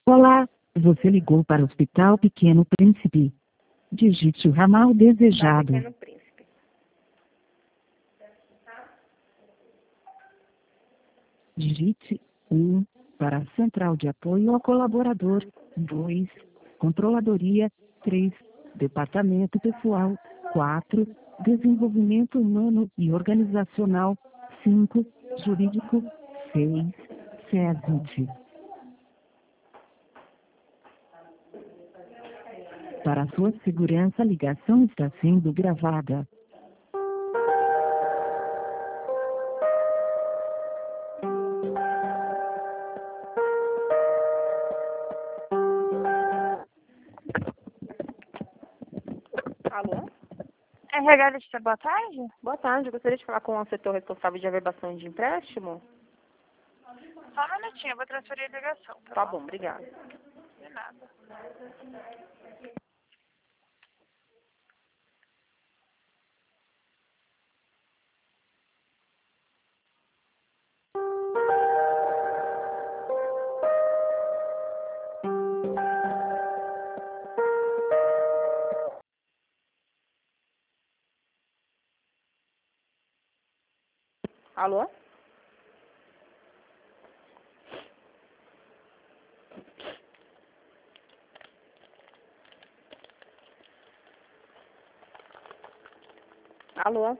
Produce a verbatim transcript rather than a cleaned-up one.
Olá, você ligou para o Hospital Pequeno Príncipe. Digite o ramal desejado. Pequeno Príncipe. Digite um para a Central de Apoio ao Colaborador. dois. Controladoria. três. Departamento Pessoal. quatro. Desenvolvimento Humano e Organizacional. cinco. Jurídico. seis. SESIT. Para sua segurança, a ligação está sendo gravada. Alô? R H Lista, boa tarde. Boa tarde, eu gostaria de falar com o setor responsável de averbação de empréstimo. Só um minutinho, eu vou transferir a ligação. Tá, Tá bom, obrigada. De nada. Alô? Alô?